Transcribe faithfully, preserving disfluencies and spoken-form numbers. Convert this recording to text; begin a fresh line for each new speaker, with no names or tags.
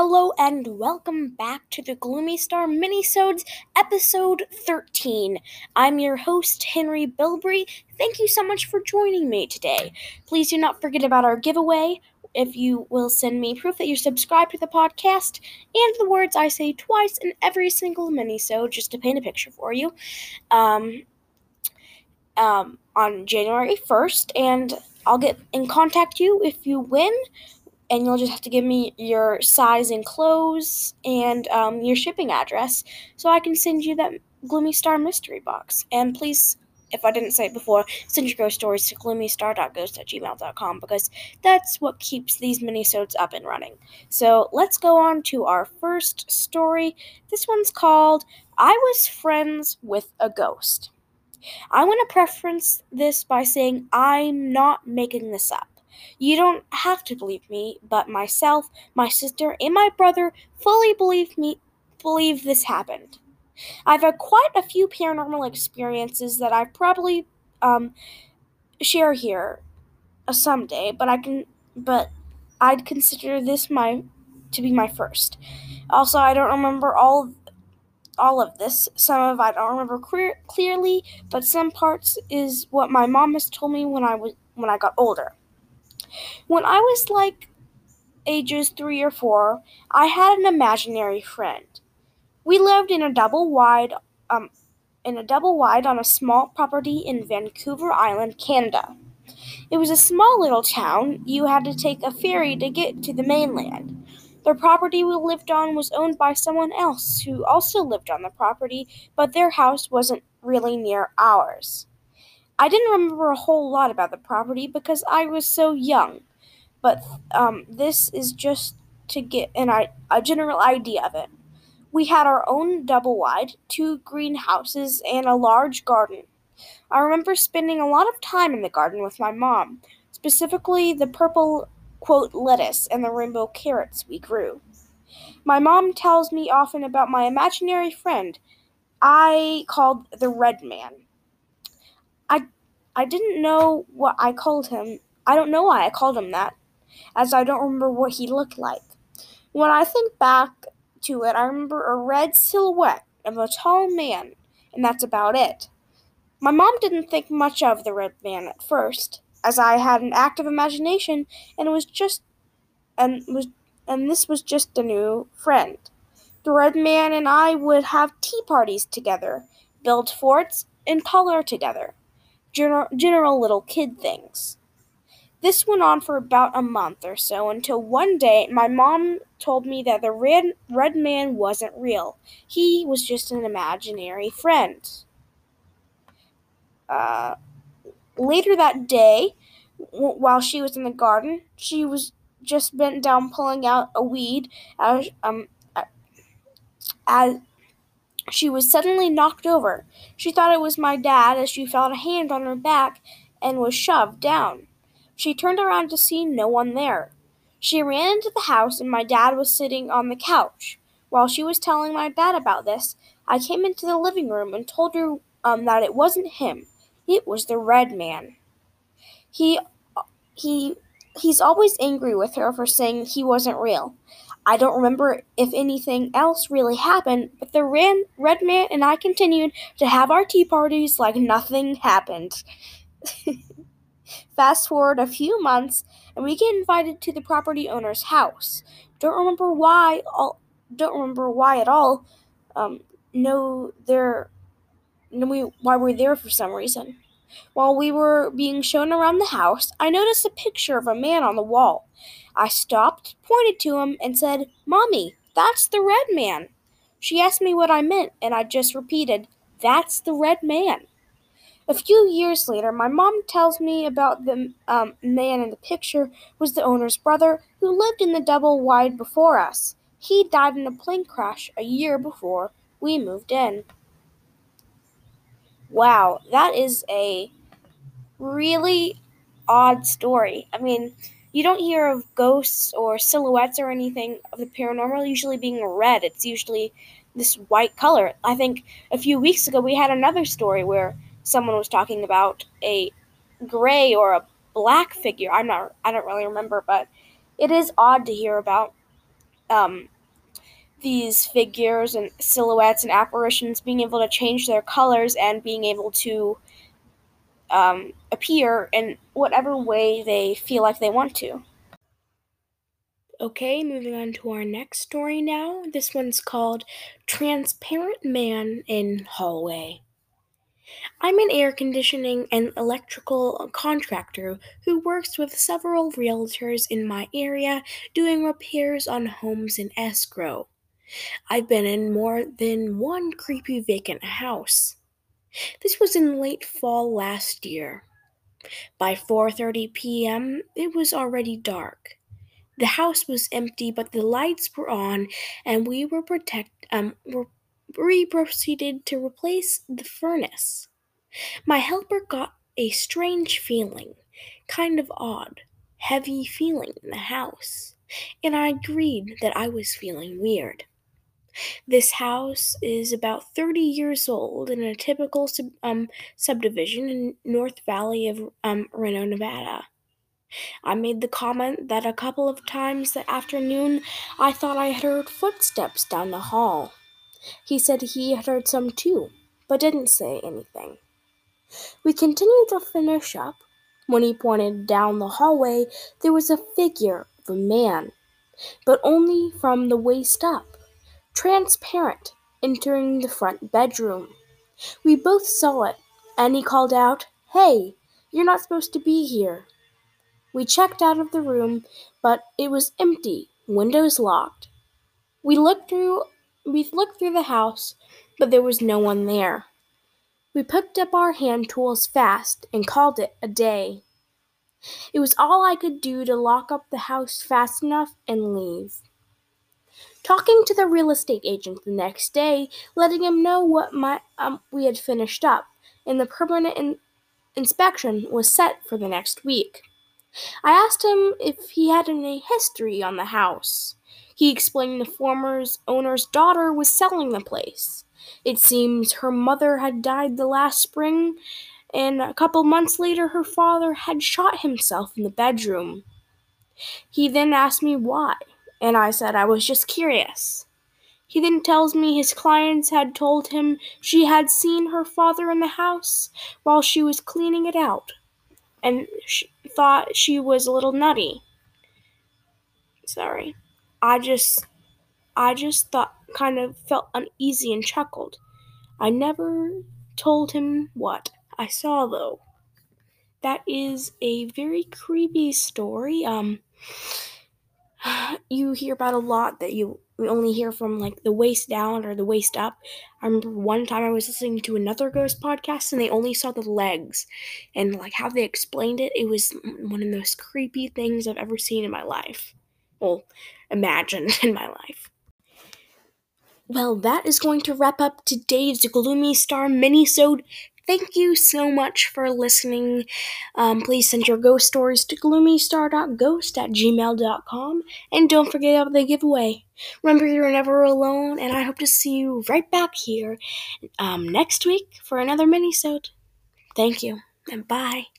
Hello and welcome back to the Gloomy Star Minisodes, episode thirteen. I'm your host, Henry Bilbrey. Thank you so much for joining me today. Please do not forget about our giveaway. If you will send me proof that you're subscribed to the podcast and the words I say twice in every single minisode, just to paint a picture for you, um, um, on January first, and I'll get in contact you if you win. And you'll just have to give me your size and clothes and um, your shipping address so I can send you that Gloomy Star mystery box. And please, if I didn't say it before, send your ghost stories to gloomystar dot ghost at gmail dot com because that's what keeps these minisodes up and running. So let's go on to our first story. This one's called I Was Friends with a Ghost. I want to preference this by saying I'm not making this up. You don't have to believe me, but myself, my sister, and my brother fully believe me believe this happened. I've had quite a few paranormal experiences that I probably um share here uh, someday, but I can but I'd consider this my to be my first. Also, I don't remember all all of this. Some of I don't remember clear, clearly, but some parts is what my mom has told me when I was when I got older. When I was like ages three or four, I had an imaginary friend. We lived in a double wide um in a double wide on a small property in Vancouver Island, Canada. It was a small little town. You had to take a ferry to get to the mainland. The property we lived on was owned by someone else who also lived on the property, but their house wasn't really near ours. I didn't remember a whole lot about the property because I was so young. But um, this is just to get an, a general idea of it. We had our own double wide, two greenhouses, and a large garden. I remember spending a lot of time in the garden with my mom, specifically the purple, quote, lettuce and the rainbow carrots we grew. My mom tells me often about my imaginary friend I called the Red Man. I, I didn't know what I called him. I don't know why I called him that, as I don't remember what he looked like. When I think back to it, I remember a red silhouette of a tall man, and that's about it. My mom didn't think much of the Red Man at first, as I had an active imagination and was just and was and this was just a new friend. The Red Man and I would have tea parties together, build forts, and color together. General, general little kid things. This went on for about a month or so until one day my mom told me that the red, red man wasn't real. He was just an imaginary friend. Uh, later that day, w- while she was in the garden, she was just bent down pulling out a weed as, um, as she was suddenly knocked over. She thought it was my dad as she felt a hand on her back and was shoved down. She turned around to see no one there. She ran into the house and my dad was sitting on the couch. While she was telling my dad about this, I came into the living room and told her um, that it wasn't him. It was the Red Man. He he he's always angry with her for saying he wasn't real. I don't remember if anything else really happened, but the red, red man and I continued to have our tea parties like nothing happened. Fast forward a few months, and we get invited to the property owner's house. Don't remember why. All, don't remember why at all. Um, no, there. No, we why we're there for some reason. While we were being shown around the house, I noticed a picture of a man on the wall. I stopped, pointed to him, and said, "Mommy, that's the Red Man." She asked me what I meant, and I just repeated, "That's the Red Man." A few years later, my mom tells me about the um, man in the picture was the owner's brother who lived in the double wide before us. He died in a plane crash a year before we moved in. Wow, that is a really odd story. I mean, you don't hear of ghosts or silhouettes or anything of the paranormal usually being red. It's usually this white color. I think a few weeks ago we had another story where someone was talking about a gray or a black figure. I'm not I don't really remember, but it is odd to hear about um these figures and silhouettes and apparitions being able to change their colors and being able to um, appear in whatever way they feel like they want to. Okay, moving on to our next story now. This one's called Transparent Man in Hallway. I'm an air conditioning and electrical contractor who works with several realtors in my area doing repairs on homes in escrow. I've been in more than one creepy vacant house. This was in late fall last year. By four thirty p.m., it was already dark. The house was empty, but the lights were on, and we were protect um were, we proceeded to replace the furnace. My helper got a strange feeling, kind of odd, heavy feeling in the house, and I agreed that I was feeling weird. This house is about thirty years old in a typical sub, um, subdivision in North Valley of um, Reno, Nevada. I made the comment that a couple of times that afternoon I thought I had heard footsteps down the hall. He said he had heard some too, but didn't say anything. We continued to finish up. When he pointed down the hallway, there was a figure of a man, but only from the waist up, transparent, entering the front bedroom. We both saw it, and he called out, "Hey, you're not supposed to be here." We checked out of the room, but it was empty, windows locked. We looked through we looked through the house, but there was no one there. We picked up our hand tools fast and called it a day. It was all I could do to lock up the house fast enough and leave. Talking to the real estate agent the next day, letting him know what my um, we had finished up, and the permanent in- inspection was set for the next week. I asked him if he had any history on the house. He explained the former owner's daughter was selling the place. It seems her mother had died the last spring, and a couple months later her father had shot himself in the bedroom. He then asked me why, and I said I was just curious. He then tells me his clients had told him she had seen her father in the house while she was cleaning it out, and she thought she was a little nutty. Sorry. I just I just thought kind of felt uneasy and chuckled. I never told him what I saw though. That is a very creepy story. Um you hear about a lot that you only hear from like the waist down or the waist up. I remember one time I was listening to another ghost podcast and they only saw the legs, and like how they explained it, it was one of the most creepy things I've ever seen in my life. Well, imagined in my life. Well, that is going to wrap up today's Gloomy Star minisode. Thank you so much for listening. Um, please send your ghost stories to gloomy star dot ghost at gmail dot com. And don't forget about the giveaway. Remember, you're never alone, and I hope to see you right back here um, next week for another minisode. Thank you, and bye.